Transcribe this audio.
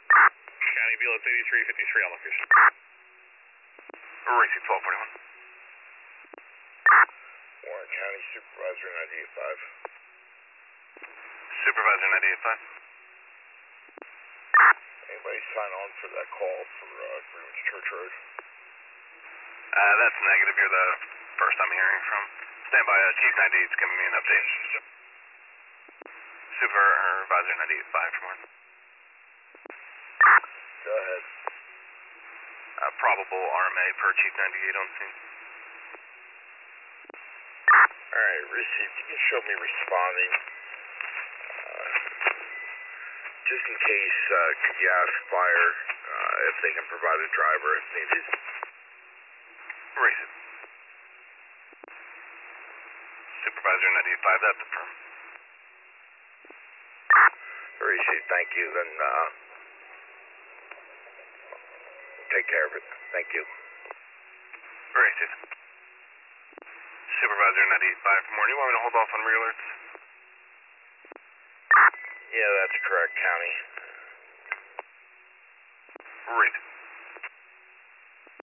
County BLS 8353 on location. Racing 1241. Warren County Supervisor 985. Supervisor 985. Anybody sign on for that call for Greenwich Church Road? That's negative. You're the first I'm hearing from. Stand by. Chief 98's giving me an update. Supervisor 985 from Warren. Go ahead. Probable RMA per Chief 98 on scene. Alright, received. Can you show me responding? Just in case, could you ask fire if they can provide a driver if needed? Racing. Supervisor 985, that's affirmed. Received, thank you. Then, take care of it. Thank you. Racing. Supervisor 985 from Warren. You want me to hold off on re-alerts? Yeah, that's correct, County. Racing.